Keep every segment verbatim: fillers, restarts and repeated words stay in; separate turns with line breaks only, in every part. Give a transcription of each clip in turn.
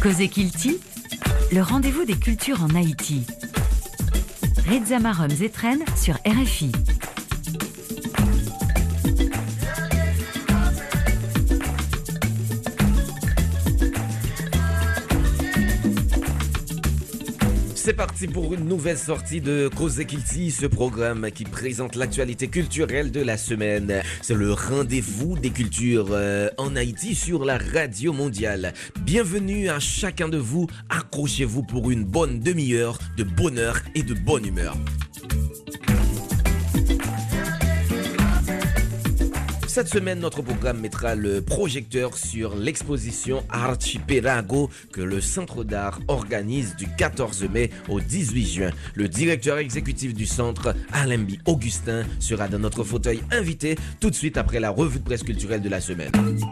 Causer Kilti, le rendez-vous des cultures en Haïti. Reza Marom Zetren sur R F I.
C'est parti pour une nouvelle sortie de Causer Kilti, ce programme qui présente l'actualité culturelle de la semaine. C'est le rendez-vous des cultures euh, en Haïti sur la radio mondiale. Bienvenue à chacun de vous. Accrochez-vous pour une bonne demi-heure de bonheur et de bonne humeur. Cette semaine, notre programme mettra le projecteur sur l'exposition Archipelago que le Centre d'art organise du quatorze mai au dix-huit juin. Le directeur exécutif du centre, Alembi Augustin, sera dans notre fauteuil invité tout de suite après la revue de presse culturelle de la semaine.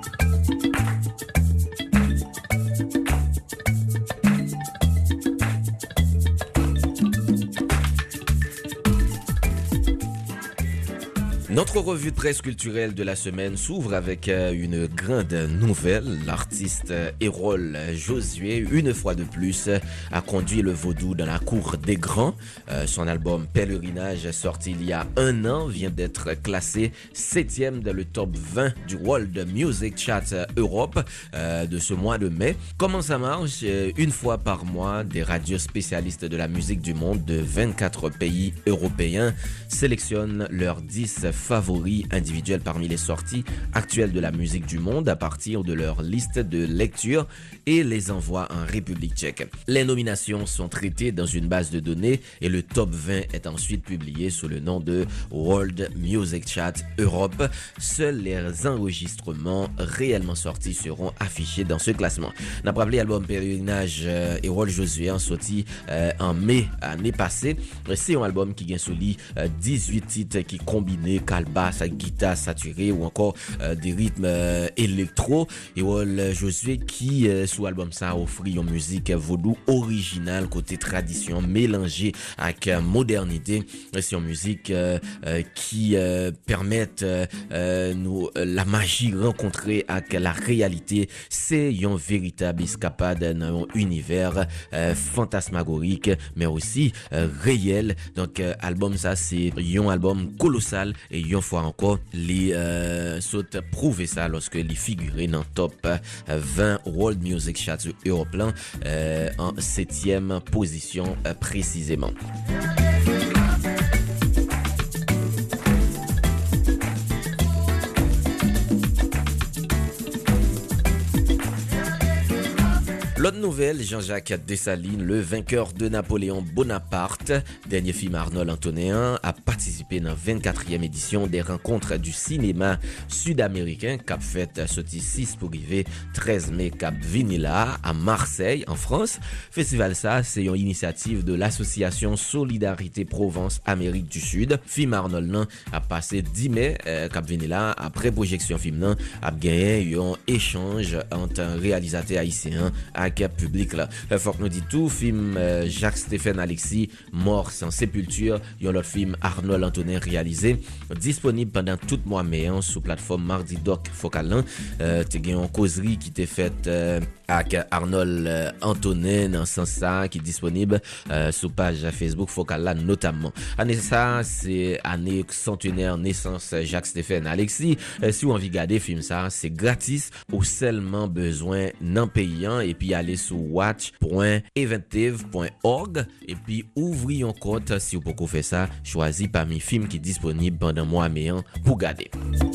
Notre revue de presse culturelle de la semaine s'ouvre avec une grande nouvelle. L'artiste Erol Josué, une fois de plus, a conduit le vaudou dans la cour des grands. Euh, son album Pèlerinage, sorti il y a un an, vient d'être classé septième dans le top vingt du World Music Chart Europe euh, de ce mois de mai. Comment ça marche? Une fois par mois, des radios spécialistes de la musique du monde de vingt-quatre pays européens sélectionnent leurs dix favoris individuels parmi les sorties actuelles de la musique du monde à partir de leur liste de lecture et les envoient en République tchèque. Les nominations sont traitées dans une base de données et le top vingt est ensuite publié sous le nom de World Music Chart Europe. Seuls les enregistrements réellement sortis seront affichés dans ce classement. N'a pas rappelé l'album Pèlerinage euh, Erol Josué en sorti euh, en mai année passée. C'est un album qui gagne sous lui euh, dix-huit titres qui combinent basse, guitare saturée ou encore euh, des rythmes euh, électro. Et Erol Josué qui euh, sous album ça offre une musique vaudou originale côté tradition mélangée avec euh, modernité. C'est une musique euh, euh, qui euh, permet euh, euh, nous euh, la magie rencontrée avec la réalité. C'est une véritable escapade dans un univers euh, fantasmagorique mais aussi euh, réel. Donc euh, album ça c'est un album colossal et une fois encore, les euh, sautes prouver ça lorsque les figurent dans top vingt World Music Charts européens euh, en septième position euh, précisément. L'autre nouvelle, Jean-Jacques Dessalines, le vainqueur de Napoléon Bonaparte, dernier film Arnold Antonin, a participé dans la vingt-quatrième édition des rencontres du cinéma sud-américain Cap Fête, sorti six pour arriver treize mai Cap Vinila à Marseille, en France. Festival ça, c'est une initiative de l'association Solidarité Provence Amérique du Sud. Film Arnold nan a passé dix mai euh, Cap Vinila après projection film nan a gagné un échange entre un réalisateur haïtien avec public là. Faut que nous dit tout film euh, Jacques-Stéphane Alexis Mort sans sépulture, y a l'autre film Arnold Antonin réalisé disponible pendant tout mois mai hein, sous plateforme Mardi Doc Focal. Euh t'es une causerie qui t'est faite euh, avec Arnold euh, Antonin dans sens ça qui est disponible euh, sur page Facebook Focal là notamment. Année ça c'est année centenaire naissance Jacques-Stéphane Alexis. Euh, si vous envie regarder film ça, c'est gratis ou seulement besoin d'un payant et puis aller sur watch point eventive point org et puis ouvrez un compte si vous pouvez faire ça, choisis parmi films qui est disponible pendant mois mai pour garder.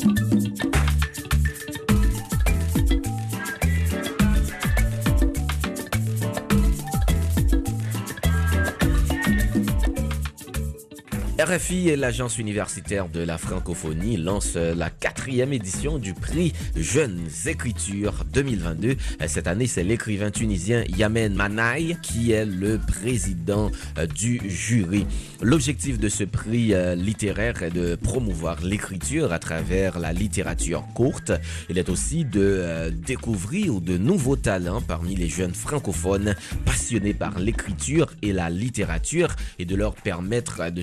R F I et l'Agence universitaire de la francophonie lancent la quatrième édition du prix Jeunes Écritures deux mille vingt-deux. Cette année, c'est l'écrivain tunisien Yamen Manaï qui est le président du jury. L'objectif de ce prix littéraire est de promouvoir l'écriture à travers la littérature courte. Il est aussi de découvrir de nouveaux talents parmi les jeunes francophones passionnés par l'écriture et la littérature et de leur permettre de se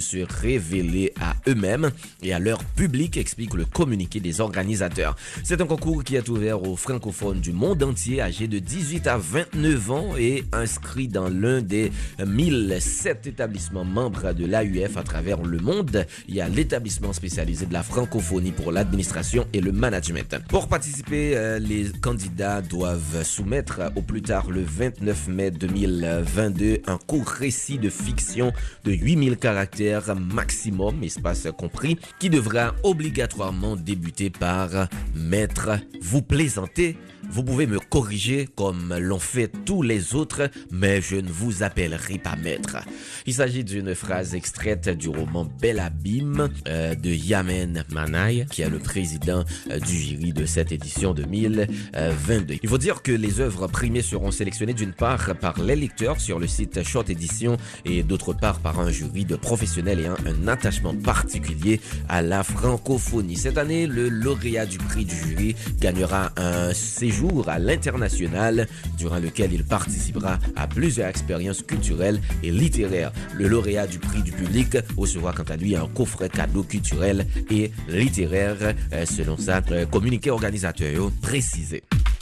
révélés à eux-mêmes et à leur public, explique le communiqué des organisateurs. C'est un concours qui est ouvert aux francophones du monde entier âgés de dix-huit à vingt-neuf ans et inscrits dans l'un des mille sept établissements membres de l'A U F à travers le monde. Il y a l'établissement spécialisé de la francophonie pour l'administration et le management. Pour participer, euh, les candidats doivent soumettre au plus tard le vingt-neuf mai deux mille vingt-deux un court récit de fiction de huit mille caractères maximum, espace compris, qui devra obligatoirement débuter par « Maître, vous plaisantez ». Vous pouvez me corriger comme l'ont fait tous les autres, mais je ne vous appellerai pas maître. Il s'agit d'une phrase extraite du roman Bel Abîme euh, de Yamen Manaï, qui est le président euh, du jury de cette édition deux mille vingt-deux. Il faut dire que les œuvres primées seront sélectionnées d'une part par les lecteurs sur le site Short Edition et d'autre part par un jury de professionnels ayant un attachement particulier à la francophonie. Cette année, le lauréat du prix du jury gagnera un séjour à l'international durant lequel il participera à plusieurs expériences culturelles et littéraires. Le lauréat du prix du public recevra quant à lui un coffret cadeau culturel et littéraire selon ça communiqué organisateur précisé.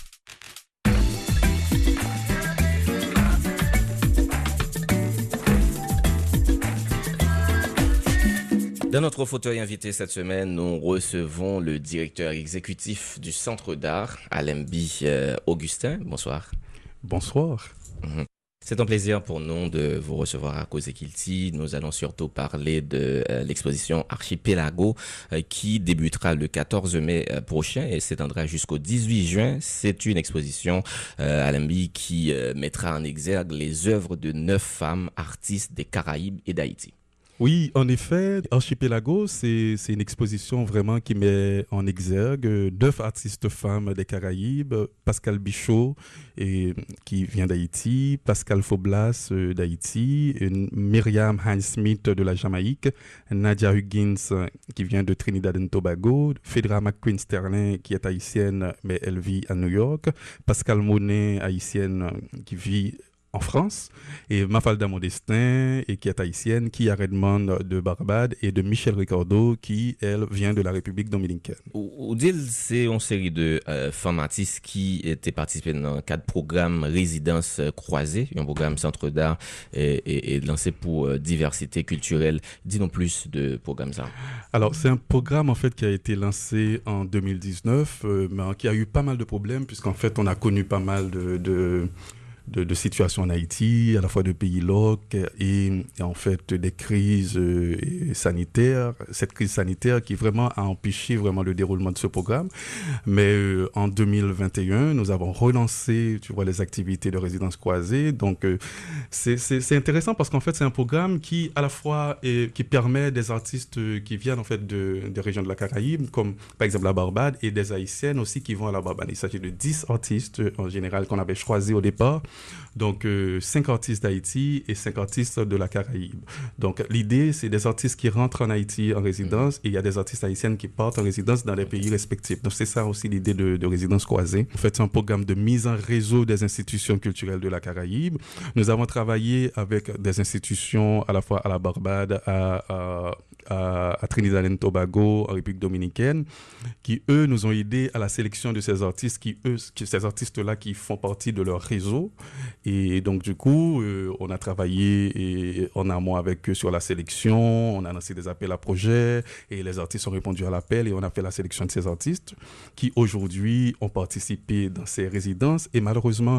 Dans notre fauteuil invité cette semaine, nous recevons le directeur exécutif du Centre d'art, Alembi euh, Augustin. Bonsoir.
Bonsoir.
Mmh. C'est un plaisir pour nous de vous recevoir à Cause Kilti. Nous allons surtout parler de euh, l'exposition Archipelago euh, qui débutera le quatorze mai euh, prochain et s'étendra jusqu'au dix-huit juin. C'est une exposition, euh, Alembi, qui euh, mettra en exergue les œuvres de neuf femmes artistes des Caraïbes et d'Haïti.
Oui, en effet, Archipelago, c'est, c'est une exposition vraiment qui met en exergue neuf artistes femmes des Caraïbes, Pascal Bichot, et, qui vient d'Haïti, Pascal Faublas euh, d'Haïti, Myriam Hines-Smith de la Jamaïque, Nadia Huggins qui vient de Trinidad and Tobago, Phaedra McQueen Sterling qui est haïtienne mais elle vit à New York, Pascal Monet, haïtienne qui vit en France, et Mafalda Modestin, et qui est haïtienne, Kia Redmond de Barbade, et de Michel Ricardo, qui, elle, vient de la République dominicaine.
Oudil, c'est une série de euh, femmes artistes qui étaient participées dans le cadre programme Résidence Croisée, un programme Centre d'art et, et, et lancé pour euh, diversité culturelle. Dis-nous plus de programme ça.
Alors, c'est un programme, en fait, qui a été lancé en deux mille dix-neuf, euh, mais qui a eu pas mal de problèmes, puisqu'en fait, on a connu pas mal de... de De, de situation en Haïti, à la fois de pays loc et, et en fait des crises euh, sanitaires, cette crise sanitaire qui vraiment a empêché vraiment le déroulement de ce programme. Mais euh, en deux mille vingt et un, nous avons relancé, tu vois, les activités de résidence croisée. Donc euh, c'est, c'est, c'est intéressant parce qu'en fait c'est un programme qui à la fois est, qui permet des artistes qui viennent en fait de des régions de la Caraïbe, comme par exemple la Barbade, et des Haïtiennes aussi qui vont à la Barbade. Il s'agit de dix artistes en général qu'on avait choisis au départ. Donc, euh, cinq artistes d'Haïti et cinq artistes de la Caraïbe. Donc, l'idée, c'est des artistes qui rentrent en Haïti en résidence et il y a des artistes haïtiennes qui partent en résidence dans les pays respectifs. Donc, c'est ça aussi l'idée de, de résidence croisée. En fait, c'est un programme de mise en réseau des institutions culturelles de la Caraïbe. Nous avons travaillé avec des institutions à la fois à la Barbade, à, à, à, à Trinidad and Tobago, en République dominicaine, qui, eux, nous ont aidés à la sélection de ces artistes, qui, eux, ces artistes-là qui font partie de leur réseau. Et donc, du coup, euh, on a travaillé et, en amont avec eux sur la sélection, on a lancé des appels à projets et les artistes ont répondu à l'appel et on a fait la sélection de ces artistes qui, aujourd'hui, ont participé dans ces résidences. Et malheureusement,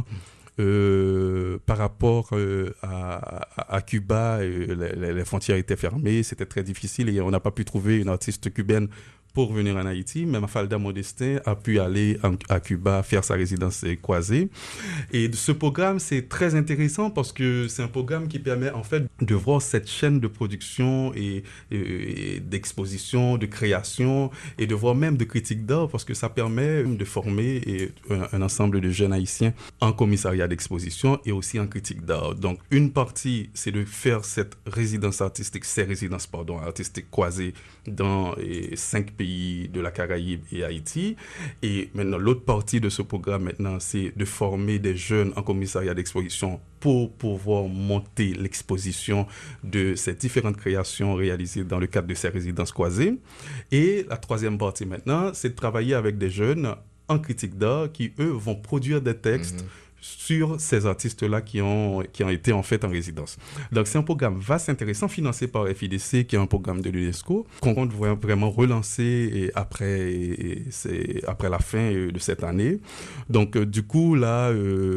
euh, par rapport euh, à, à Cuba, euh, les, les frontières étaient fermées, c'était très difficile et on n'a pas pu trouver une artiste cubaine pour venir en Haïti. Mais Mafalda Modestin a pu aller en, à Cuba faire sa résidence croisée. Et ce programme, c'est très intéressant parce que c'est un programme qui permet en fait de voir cette chaîne de production et, et, et d'exposition, de création et de voir même de critique d'art parce que ça permet de former et, un, un ensemble de jeunes haïtiens en commissariat d'exposition et aussi en critique d'art. Donc une partie, c'est de faire cette résidence artistique, ces résidences pardon, artistiques croisées dans et, cinq pays pays de la Caraïbe et Haïti. Et maintenant, l'autre partie de ce programme, maintenant, c'est de former des jeunes en commissariat d'exposition pour pouvoir monter l'exposition de ces différentes créations réalisées dans le cadre de ces résidences croisées. Et la troisième partie, maintenant, c'est de travailler avec des jeunes en critique d'art qui, eux, vont produire des textes mmh. sur ces artistes-là qui ont, qui ont été en fait en résidence. Donc c'est un programme vaste, intéressant, financé par F I D C, qui est un programme de l'UNESCO, qu'on compte vraiment relancer et après, et c'est après la fin de cette année. Donc euh, du coup, là,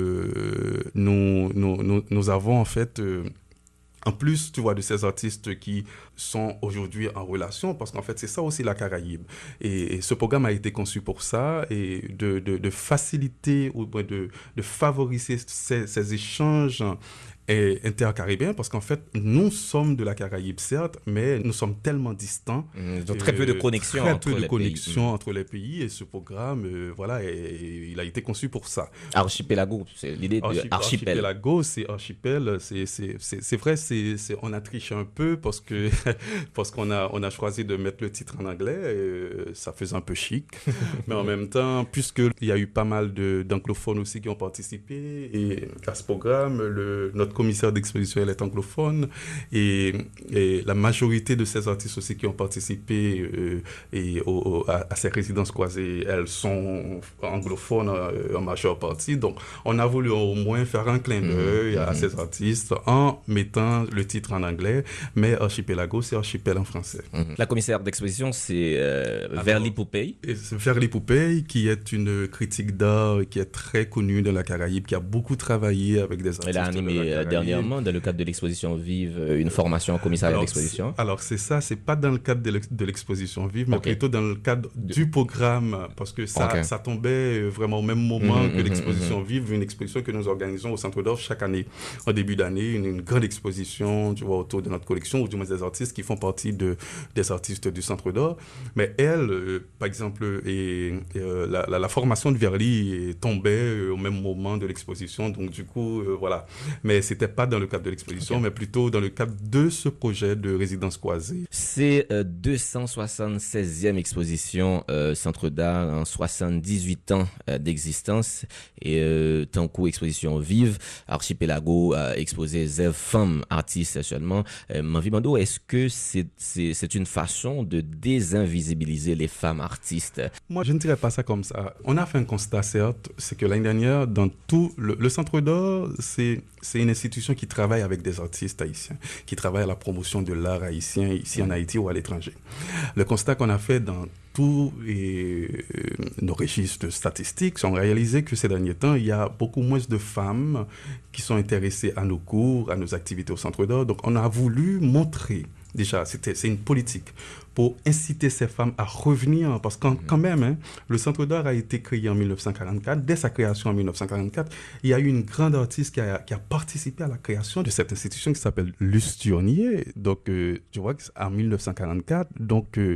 euh, nous, nous, nous, nous avons en fait... Euh, En plus, tu vois, de ces artistes qui sont aujourd'hui en relation, parce qu'en fait, c'est ça aussi la Caraïbe. Et, et ce programme a été conçu pour ça, et de, de, de faciliter ou de, de favoriser ces, ces échanges intercaribéens, parce qu'en fait, nous sommes de la Caraïbe, certes, mais nous sommes tellement distants.
Mmh, donc très peu de connexion
très
entre
peu de
les
connexion
pays.
entre les pays, et ce programme, euh, voilà, et, il a été conçu pour ça.
Archipelago, c'est l'idée de
Archip-
archipel.
Archipelago, c'est archipel, c'est, c'est, c'est, c'est vrai, c'est, c'est, on a triché un peu parce, que, parce qu'on a, on a choisi de mettre le titre en anglais, et ça faisait un peu chic, mais en même temps, puisqu'il y a eu pas mal de, d'anglophones aussi qui ont participé, et à ce programme, le, notre commissaire d'exposition, elle est anglophone, et, et la majorité de ces artistes aussi qui ont participé euh, et au, au, à, à ces résidences croisées, elles sont anglophones euh, en majeure partie. Donc, on a voulu au moins faire un clin d'œil mmh, à mmh. ces artistes en mettant le titre en anglais, mais Archipelago, c'est archipel en français.
Mmh. La commissaire d'exposition, c'est euh, Verly Poupey.
Verly Poupey, qui est une critique d'art qui est très connue de la Caraïbe, qui a beaucoup travaillé avec des artistes.
Elle a animé
de
dernièrement, dans le cadre de l'exposition Vive, une formation en commissariat alors, d'exposition.
C'est, alors, c'est ça, c'est pas dans le cadre de, l'ex, de l'exposition Vive, mais okay. plutôt dans le cadre de... du programme, parce que ça, okay. ça tombait vraiment au même moment mmh, que l'exposition mmh, Vive, une exposition que nous organisons au Centre d'Or chaque année. En début d'année, une, une grande exposition, tu vois, autour de notre collection, ou du moins des artistes qui font partie de, des artistes du Centre d'Or. Mais elle, euh, par exemple, et, et, euh, la, la, la formation de Verly tombait euh, au même moment de l'exposition, donc du coup, euh, voilà. Mais c'était pas dans le cadre de l'exposition, okay. mais plutôt dans le cadre de ce projet de résidence croisée.
C'est euh, deux cent soixante-seizième exposition euh, Centre d'Art en soixante-dix-huit ans euh, d'existence, et euh, tant qu'au exposition Vive, Archipelago a exposé zéro femmes artistes seulement. Euh, Manvimando, est-ce que c'est, c'est, c'est une façon de désinvisibiliser les femmes artistes?
Moi, je ne dirais pas ça comme ça. On a fait un constat, certes, c'est que l'année dernière, dans tout le, le Centre d'Or, c'est, c'est une institution qui travaille avec des artistes haïtiens, qui travaille à la promotion de l'art haïtien ici en Haïti ou à l'étranger. Le constat qu'on a fait dans tous et, euh, nos registres statistiques ont réalisé que ces derniers temps, il y a beaucoup moins de femmes qui sont intéressées à nos cours, à nos activités au Centre d'Or. Donc, on a voulu montrer, déjà, c'était, c'est une politique, pour inciter ces femmes à revenir, parce que quand, quand même, hein, le Centre d'Art a été créé en dix-neuf cent quarante-quatre. Dès sa création en dix-neuf cent quarante-quatre, il y a eu une grande artiste qui a, qui a participé à la création de cette institution qui s'appelle Luce Turnier. Donc, euh, tu vois, en dix-neuf cent quarante-quatre, donc, euh,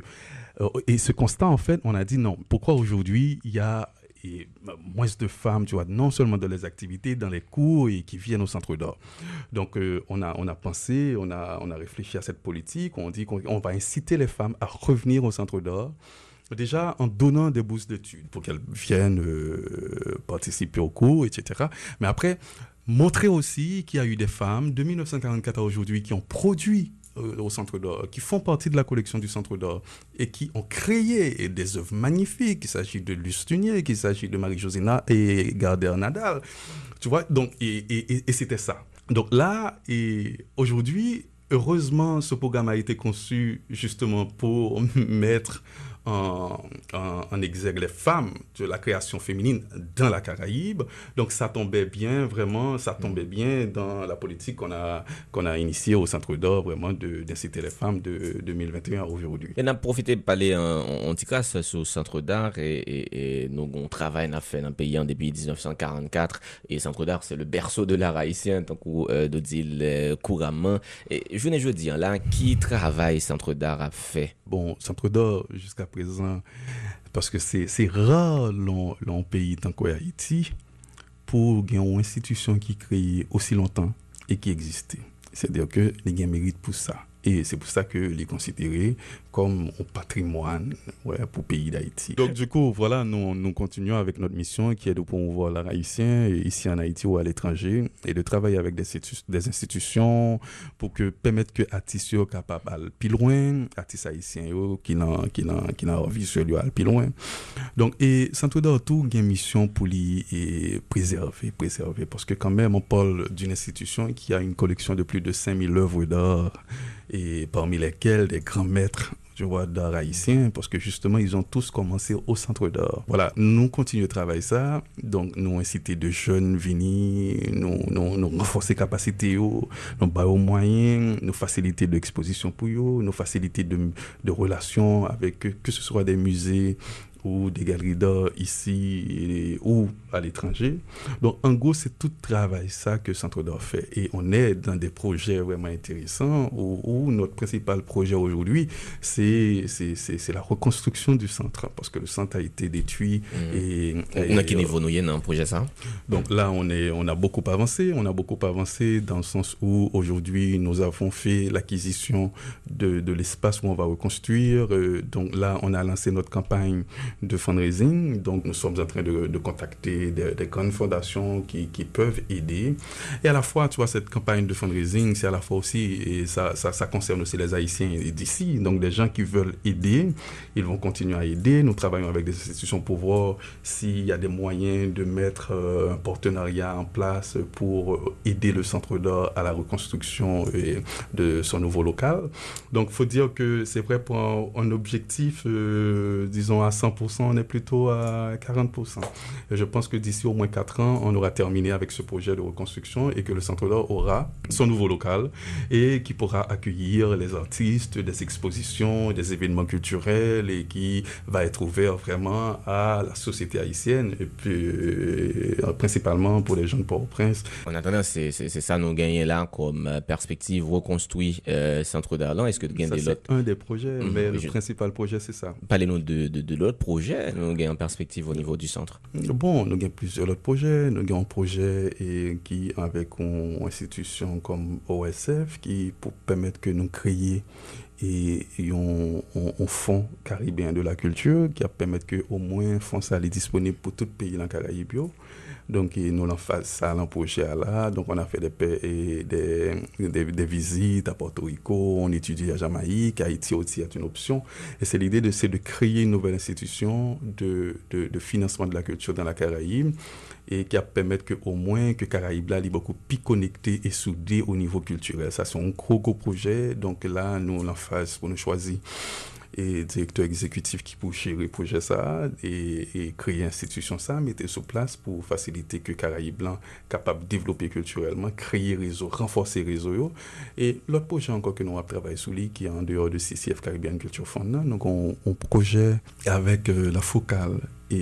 et ce constat, en fait, on a dit non. Pourquoi aujourd'hui, il y a et moins de femmes, tu vois, non seulement dans les activités, dans les cours et qui viennent au Centre d'Or. Donc, euh, on a, on a pensé, on a, on a réfléchi à cette politique. On dit qu'on on va inciter les femmes à revenir au Centre d'Or. Déjà, en donnant des bourses d'études pour qu'elles viennent euh, participer aux cours, et cetera. Mais après, montrer aussi qu'il y a eu des femmes de dix-neuf cent quarante-quatre à aujourd'hui qui ont produit au Centre d'Or, qui font partie de la collection du Centre d'Or et qui ont créé des œuvres magnifiques. Il s'agit de Luce Turnier, il s'agit de Marie-Josina et Gardner Nadal. Tu vois, donc, et, et, et c'était ça. Donc là, et aujourd'hui, heureusement, ce programme a été conçu justement pour mettre en, en, en exergue les femmes de la création féminine dans la Caraïbe. Donc ça tombait bien, vraiment, ça tombait bien dans la politique qu'on a, qu'on a initiée au Centre d'Or, vraiment, de, d'inciter les femmes de deux mille vingt et un à aujourd'hui.
On a profité de parler en petit cas sur le Centre d'Art et, et, et nous, on travaille, on a fait dans le pays depuis dix-neuf cent quarante-quatre et le Centre d'Art, c'est le berceau de l'art haïtien, tant qu'on euh, de dire couramment. Et je ne veux dire là, qui travaille Centre d'Art a fait?
Bon, Centre d'Or, jusqu'à présent, parce que c'est, c'est rare dans le pays tant qu'Haïti pour qu'il y ait une institution qui crée aussi longtemps et qui existe. C'est-à-dire que les gens méritent pour ça. Et c'est pour ça que les considérer comme un patrimoine ouais, pour le pays d'Haïti. Donc du coup, voilà, nous, nous continuons avec notre mission qui est de promouvoir l'art haïtien ici en Haïti ou à l'étranger et de travailler avec des, situ- des institutions pour que permettre que artistes soient capables d'aller plus loin, artistes haïtiens qui n'ont qui n'ont qui n'ont envie de aller plus loin. Donc et Centre d'art tout a une mission pour les préserver, préserver parce que quand même on parle d'une institution qui a une collection de plus de cinq mille œuvres d'art et parmi lesquelles des grands maîtres tu vois, d'art haïtien, parce que justement, ils ont tous commencé au Centre d'art. Voilà, nous continuons de travailler ça, donc nous inciter de jeunes venir, nous, nous, nous renforcer capacité, nous bailler aux moyens, nous faciliter de l'exposition pour eux, nous faciliter de, de relations avec, que ce soit des musées, ou des galeries d'art ici et, ou à l'étranger. Donc, en gros, c'est tout travail ça que Centre d'art fait. Et on est dans des projets vraiment intéressants où, où notre principal projet aujourd'hui, c'est, c'est, c'est, c'est la reconstruction du centre. Parce que le centre a été détruit.
Mmh.
Et,
on a quel niveau nous y est dans le projet ça?
Donc là, on, est, on a beaucoup avancé. On a beaucoup avancé dans le sens où aujourd'hui, nous avons fait l'acquisition de, de l'espace où on va reconstruire. Euh, donc là, on a lancé notre campagne de fundraising. Donc, nous sommes en train de, de contacter des, des grandes fondations qui, qui peuvent aider. Et à la fois, tu vois, cette campagne de fundraising, c'est à la fois aussi, et ça, ça, ça concerne aussi les Haïtiens d'ici. Donc, des gens qui veulent aider, ils vont continuer à aider. Nous travaillons avec des institutions pour voir s'il y a des moyens de mettre euh, un partenariat en place pour aider le Centre d'art à la reconstruction euh, de son nouveau local. Donc, il faut dire que c'est vrai pour un, un objectif, euh, disons, à cent pour cent, on est plutôt à quarante pour cent. Et je pense que d'ici au moins quatre ans, on aura terminé avec ce projet de reconstruction et que le Centre d'art aura son nouveau local et qui pourra accueillir les artistes, des expositions, des événements culturels et qui va être ouvert vraiment à la société haïtienne et puis euh, principalement pour les jeunes Port-au-Prince.
En attendant, c'est, c'est, c'est ça nous gagnons là comme perspective reconstruire euh, Centre d'art là. Est-ce que tu gagnes des autres?
C'est un des projets, mmh, mais le
je...
principal projet, c'est ça.
Parlez-nous de, de, de l'autre projet, nous gagnons en perspective au niveau du centre.
Bon, nous avons plusieurs autres projets. Nous avons un projet et qui, avec une institution comme O S F qui pour permettre que nous créions et un fonds caribéen de la culture qui a permettre que au moins fonds ça est disponible pour tout pays dans le Caraïbe. Donc nous avons fait ça dans le projet là. Donc on a fait des, des, des, des visites à Porto Rico, on étudie à Jamaïque, Haïti aussi est une option. Et c'est l'idée de, c'est de créer une nouvelle institution de, de, de financement de la culture dans la Caraïbe et qui a permettre que au moins que Caraïbe là est beaucoup plus connecté et soudé au niveau culturel. Ça c'est un gros gros projet. Donc là nous on en phase pour nous choisir et directeur exécutif qui pour gérer le projet ça et, et créer institution ça, mettre sur place pour faciliter que Caraïbes blanc capable de développer culturellement, créer réseau, renforcer réseau. Et l'autre projet encore que nous avons travaillé sur lui qui est en dehors de C C F Caribbean Culture Fund, donc on, on projet avec euh, la Focale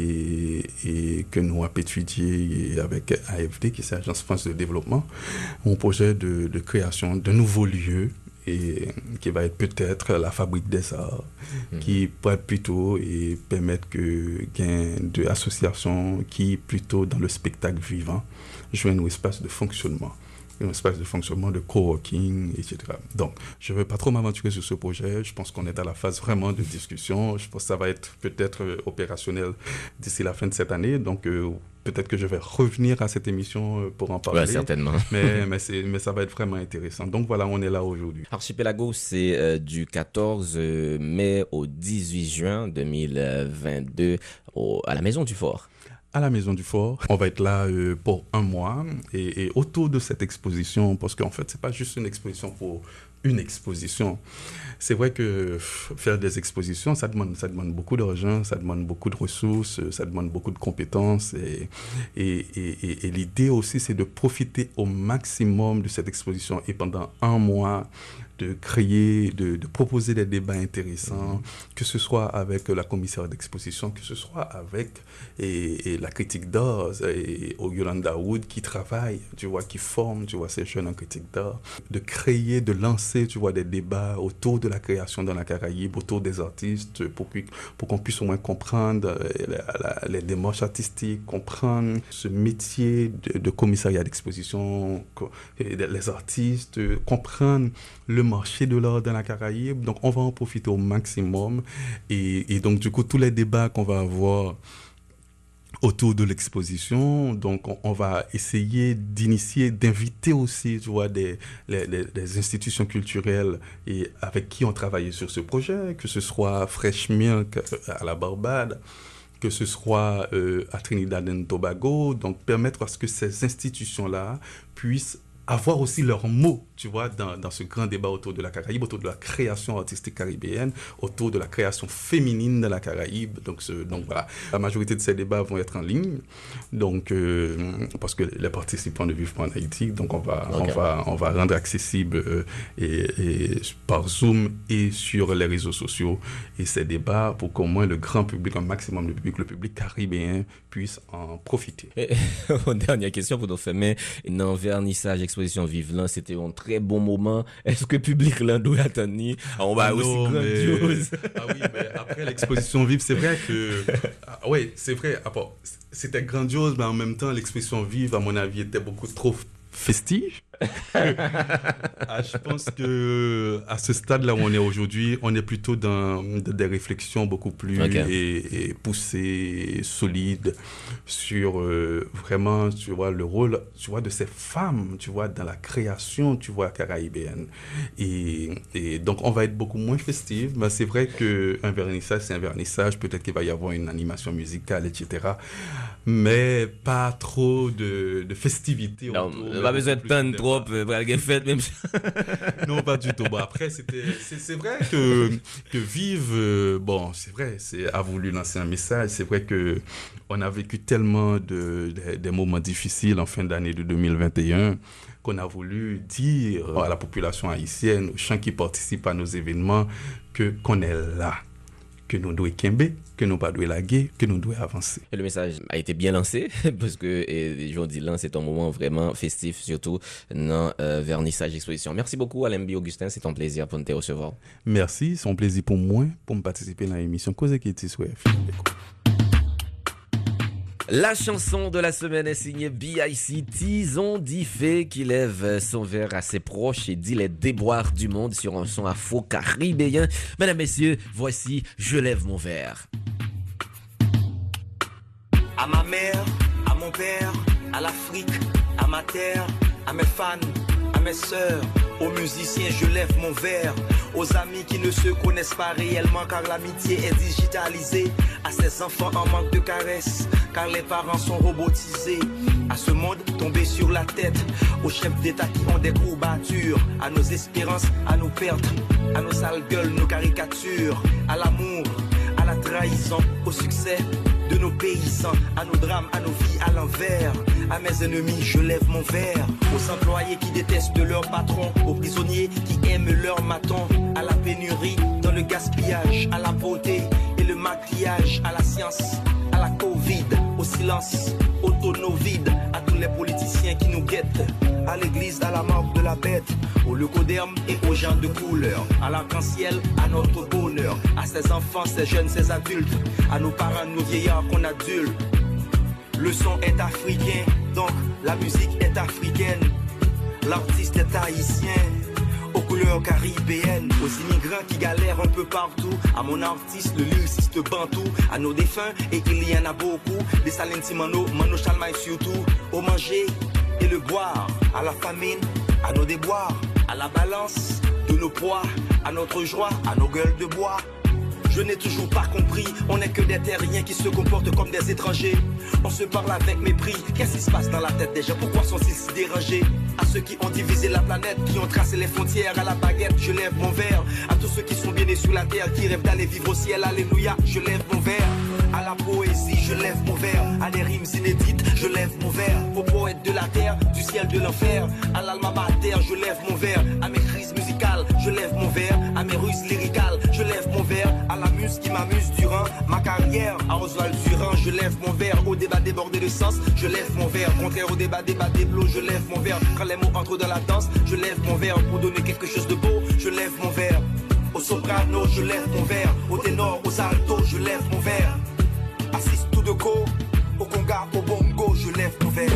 et, et que nous avons étudié avec A F D qui est l'Agence France de Développement, un projet de, de création de nouveaux lieux et qui va être peut-être la fabrique des arts, mmh. qui pourrait être plutôt et permettre que gain de associations qui plutôt dans le spectacle vivant joignent un espace de fonctionnement, un espace de fonctionnement de coworking, et cetera. Donc, je ne vais pas trop m'aventurer sur ce projet. Je pense qu'on est à la phase vraiment de discussion. Je pense que ça va être peut-être opérationnel d'ici la fin de cette année. Donc, euh, peut-être que je vais revenir à cette émission pour en parler.
Ouais, certainement.
mais, mais, c'est, mais ça va être vraiment intéressant. Donc voilà, on est là aujourd'hui.
Archipelago, c'est euh, du quatorze mai au dix-huit juin deux mille vingt-deux au, à la Maison du Fort.
À la Maison du Fort. On va être là euh, pour un mois et, et autour de cette exposition, parce qu'en fait, c'est pas juste une exposition pour une exposition. C'est vrai que faire des expositions, ça demande, ça demande beaucoup d'argent, ça demande beaucoup de ressources, ça demande beaucoup de compétences. Et, et, et, et l'idée aussi, c'est de profiter au maximum de cette exposition. Et pendant un mois, de créer, de, de proposer des débats intéressants, mmh. que ce soit avec la commissaire d'exposition, que ce soit avec et, et la critique d'art, et, et Yolanda Wood qui travaille, tu vois, qui forme, tu vois, ces jeunes en critique d'art, de créer, de lancer, tu vois, des débats autour de la création dans la Caraïbe, autour des artistes, pour, pour qu'on puisse au moins comprendre la, la, les démarches artistiques, comprendre ce métier de, de commissariat d'exposition, les artistes, comprendre le marché de l'art dans la Caraïbe. Donc, on va en profiter au maximum. Et, et donc, du coup, tous les débats qu'on va avoir autour de l'exposition, donc on, on va essayer d'initier, d'inviter aussi, tu vois, des, les, les, les institutions culturelles et avec qui on travaillait sur ce projet, que ce soit Fresh Milk à la Barbade, que ce soit euh, à Trinidad et Tobago, donc permettre à ce que ces institutions-là puissent avoir aussi leur mot, tu vois, dans, dans ce grand débat autour de la Caraïbe, autour de la création artistique caribéenne, autour de la création féminine de la Caraïbe. Donc, ce, donc voilà, la majorité de ces débats vont être en ligne, donc euh, parce que les participants ne vivent pas en Haïti, donc on va, okay. on va, on va rendre accessible euh, et, et par Zoom et sur les réseaux sociaux et ces débats pour qu'au moins le grand public, un maximum de public, le public caribéen puisse en profiter.
Et, dernière question pour nous faire, mais dans vernissage exposition Vive là, c'était un très bon moment. Est-ce que le public là doit attendre? On va ah aussi non, grandiose.
Mais... ah oui, mais après l'exposition Vive, c'est vrai que ah, oui, c'est vrai. C'était grandiose, mais en même temps, l'exposition Vive, à mon avis, était beaucoup trop festive. ah, je pense que à ce stade-là où on est aujourd'hui, on est plutôt dans des réflexions beaucoup plus okay. et, et poussées, solides sur euh, vraiment, tu vois, le rôle, tu vois, de ces femmes, tu vois, dans la création, tu vois, caraïbéenne. Et, et donc, on va être beaucoup moins festif. Mais c'est vrai qu'un vernissage, c'est un vernissage. Peut-être qu'il va y avoir une animation musicale, et cetera. Mais pas trop de, de festivités.
Non, pas besoin de peine trop. Fête, même.
Non, pas du tout. Bon, après, c'était, c'est, c'est vrai que, que Vive, euh, bon, c'est vrai, c'est, a voulu lancer un message. C'est vrai qu'on a vécu tellement de, de, de moments difficiles en fin d'année de deux mille vingt et un qu'on a voulu dire à la population haïtienne, aux gens qui participent à nos événements, que, qu'on est là, que nous devons quimber, que nous ne devons pas laguer, que nous devons avancer.
Et le message a été bien lancé, parce que je dis là, c'est un moment vraiment festif, surtout dans euh, vernissage exposition. Merci beaucoup, Alain B. Augustin, c'est un plaisir pour nous te recevoir.
Merci, c'est un plaisir pour moi, pour me participer dans l'émission Cause qui est sur F M.
La chanson de la semaine est signée B I C Tison Diffé qui lève son verre à ses proches et dit les déboires du monde sur un son afro-caribéen. Mesdames, messieurs, voici Je lève mon verre.
À ma mère, à mon père, à l'Afrique, à ma terre, à mes fans, à mes sœurs, aux musiciens, je lève mon verre. Aux amis qui ne se connaissent pas réellement car l'amitié est digitalisée. À ces enfants en manque de caresses car les parents sont robotisés. À ce monde tombé sur la tête, aux chefs d'État qui ont des courbatures. À nos espérances, à nos pertes, à nos sales gueules, nos caricatures. À l'amour, à la trahison, au succès de nos paysans, à nos drames, à nos vies à l'envers. À mes ennemis, je lève mon verre. Aux employés qui détestent leur patron, aux prisonniers qui aiment leur maton. À la pénurie, dans le gaspillage, à la beauté et le maquillage, à la science, à la Covid, au silence, au tonneau vide, à tous les politiciens qui nous guettent, à l'église, à la mort de la bête, au leucoderme et aux gens de couleur, à l'arc-en-ciel, à notre bonheur, à ces enfants, ces jeunes, ces adultes, à nos parents, nos vieillards qu'on adulte. Le son est africain, donc la musique est africaine. L'artiste est haïtien, aux couleurs caribéennes. Aux immigrants qui galèrent un peu partout. À mon artiste, le lyriciste bantou. À nos défunts, et il y en a beaucoup. Des Salines Simano, Mano Chalmaï surtout. Au manger et le boire. À la famine, à nos déboires. À la balance de nos poids. À notre joie, à nos gueules de bois. Je n'ai toujours pas compris, on n'est que des terriens qui se comportent comme des étrangers. On se parle avec mépris, qu'est-ce qui se passe dans la tête des gens? Pourquoi sont-ils si dérangés? À ceux qui ont divisé la planète, qui ont tracé les frontières, à la baguette, je lève mon verre. À tous ceux qui sont bien nés sur la terre, qui rêvent d'aller vivre au ciel, alléluia, je lève mon verre. À la poésie, je lève mon verre. À des rimes inédites, je lève mon verre. Aux poètes de la terre, du ciel, de l'enfer. À l'alma mater, je lève mon verre. À mes crises musicales, je lève mon verre. À mes ruses lyricales, je lève mon verre. À la muse qui m'amuse durant ma carrière. À Oswald Durand, je lève mon verre. Au débat débordé de sens, je lève mon verre. Contraire au débat, débat des blots, je lève mon verre. Quand les mots entrent dans la danse, je lève mon verre. Pour donner quelque chose de beau, je lève mon verre. Au soprano, je lève mon verre. Au ténor, aux altos, je lève mon verre. Assiste tout de go, au conga, au bongo, je lève mon verre.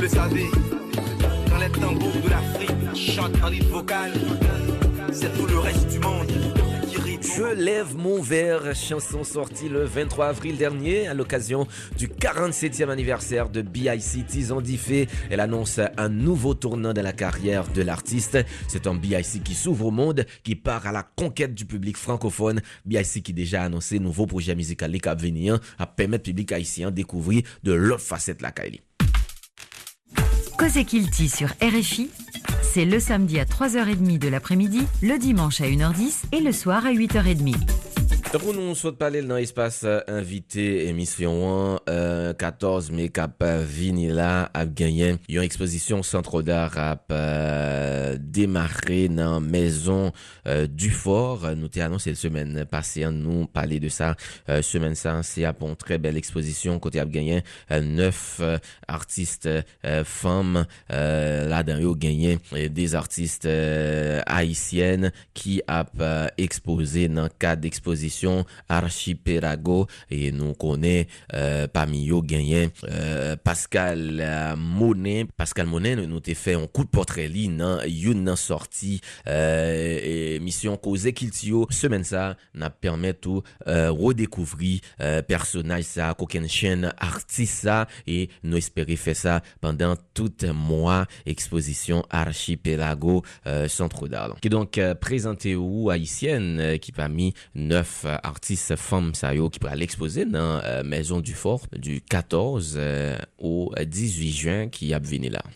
le savez, quand les tambours de l'Afrique chantent en rythme vocal, c'est tout le reste du monde qui rit.
Je lève mon verre, chanson sortie le vingt-trois avril dernier à l'occasion du quarante-septième anniversaire de B I C Tizon Diffé. Elle annonce un nouveau tournant dans la carrière de l'artiste. C'est un B I C qui s'ouvre au monde, qui part à la conquête du public francophone. B I C qui déjà a annoncé nouveau projet musical les Cap venir à permettre au public haïtien découvrir de l'autre facette la Kaili.
Cause Kilti sur R F I, c'est le samedi à trois heures trente de l'après-midi, le dimanche à une heure dix et le soir à huit heures trente.
Pour nous souhaite parler dans l'espace invité émission euh, quatorze mai cap vinila a gagné une exposition centre d'art a euh, démarré dans maison euh, du fort. Nous t'ai annoncé la semaine passée, nous parler de ça euh, semaine ça c'est à une très belle exposition côté a gagné euh, neuf euh, artistes euh, femmes euh, là-dedans yo gagné euh, des artistes euh, haïtiennes qui a euh, exposé dans cadre d'exposition Archipelago et nous connaît euh, parmi eux gagné euh, Pascal euh, Monet Pascal Monet nous t'a fait un coup de portrait li nan une sortie euh, mission Cause Kilti semaine ça n'a permet tout euh, redécouvrir euh, personnage ça qu'aucune chaîne artiste ça et nous espérer faire ça pendant tout mois exposition Archipelago euh, centre d'art qui donc euh, présenté ou haïtienne euh, qui parmi neuf artistes femmes ça yo qui pourra l'exposer dans euh, Maison du Fort du quatorze euh, au dix-huit juin qui a venu là.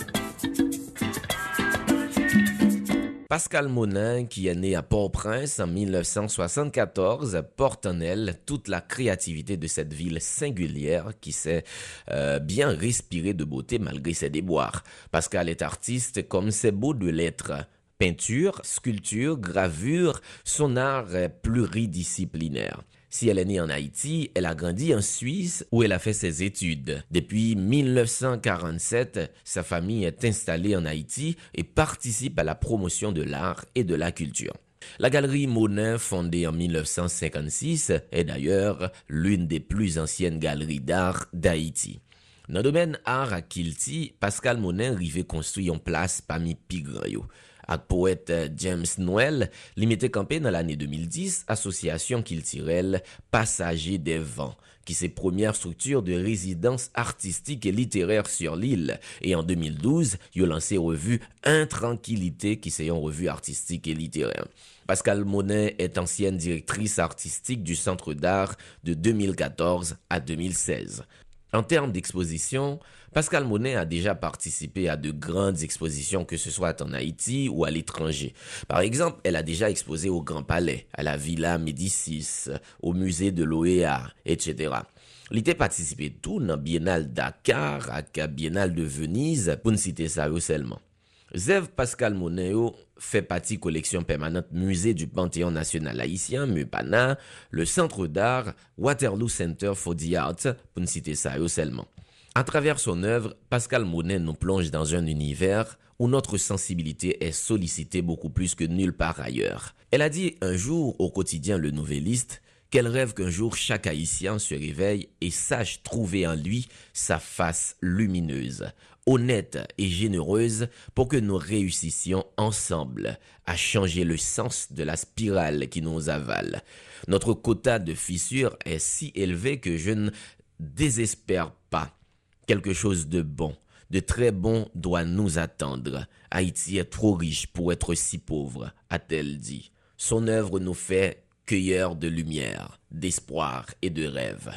Pascal Monin, qui est né à Port-au-Prince en dix-neuf cent soixante-quatorze, porte en elle toute la créativité de cette ville singulière qui sait euh, bien respirer de beauté malgré ses déboires. Pascal est artiste comme c'est beau de l'être. Peinture, sculpture, gravure, son art est pluridisciplinaire. Si elle est née en Haïti, elle a grandi en Suisse où elle a fait ses études. Depuis dix-neuf cent quarante-sept, sa famille est installée en Haïti et participe à la promotion de l'art et de la culture. La galerie Monin, fondée en dix-neuf cent cinquante-six, est d'ailleurs l'une des plus anciennes galeries d'art d'Haïti. Dans le domaine art à Kilti, Pascal Monin rive construit une place parmi pigran yo. Ak poète James Noël, limité campé dans l'année deux mille dix, association Kiltirel Passager des Vents, qui c'est première structure de résidence artistique et littéraire sur l'île. Et en deux mille douze, il a lancé revue Intranquillité, qui c'est une revue artistique et littéraire. Pascal Monin est ancienne directrice artistique du Centre d'art de deux mille quatorze à deux mille seize. En termes d'exposition, Pascal Monin a déjà participé à de grandes expositions, que ce soit en Haïti ou à l'étranger. Par exemple, elle a déjà exposé au Grand Palais, à la Villa Médicis, au musée de l'O E A, et cetera. Il a participé tout dans Biennale Dakar, à la Biennale de Venise, pour ne citer ça seulement. Zève Pascal Monin fait partie collection permanente musée du Panthéon national haïtien, Mupana, le centre d'art Waterloo Center for the Arts, pour ne citer ça seulement. À travers son œuvre, Pascal Monin nous plonge dans un univers où notre sensibilité est sollicitée beaucoup plus que nulle part ailleurs. Elle a dit un jour au quotidien Le Nouvelliste qu'elle rêve qu'un jour chaque Haïtien se réveille et sache trouver en lui sa face lumineuse, honnête et généreuse pour que nous réussissions ensemble à changer le sens de la spirale qui nous avale. Notre quota de fissures est si élevé que je ne désespère pas. Quelque chose de bon, de très bon doit nous attendre. Haïti est trop riche pour être si pauvre, a-t-elle dit. Son œuvre nous fait cueilleurs de lumière, d'espoir et de rêve.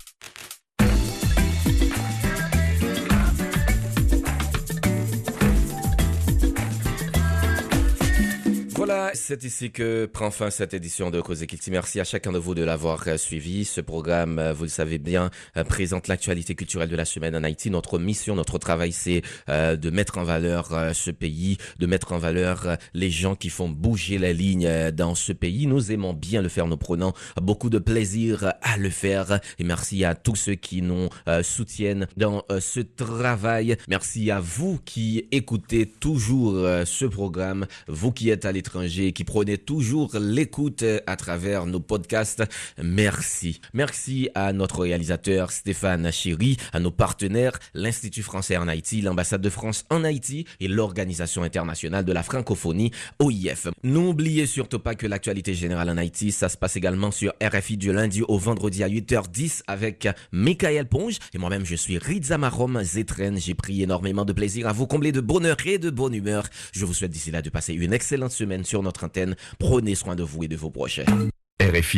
Voilà, c'est ici que prend fin cette édition de Cause Kilti. Merci à chacun de vous de l'avoir euh, suivi. Ce programme, euh, vous le savez bien, euh, présente l'actualité culturelle de la semaine en Haïti. Notre mission, notre travail, c'est euh, de mettre en valeur euh, ce pays, de mettre en valeur euh, les gens qui font bouger la ligne euh, dans ce pays. Nous aimons bien le faire, nous prenons beaucoup de plaisir à le faire. Et merci à tous ceux qui nous euh, soutiennent dans euh, ce travail. Merci à vous qui écoutez toujours euh, ce programme, vous qui êtes à l'étranger. l'étranger, qui prônait toujours l'écoute à travers nos podcasts. Merci. Merci à notre réalisateur Stéphane Chéry, à nos partenaires, l'Institut français en Haïti, l'ambassade de France en Haïti et l'Organisation internationale de la francophonie, O I F. N'oubliez surtout pas que l'actualité générale en Haïti, ça se passe également sur R F I du lundi au vendredi à huit heures dix avec Michael Ponge. Et moi-même, je suis Ritza Marom Zetren. J'ai pris énormément de plaisir à vous combler de bonheur et de bonne humeur. Je vous souhaite d'ici là de passer une excellente semaine sur notre antenne. Prenez soin de vous et de vos proches.
R F I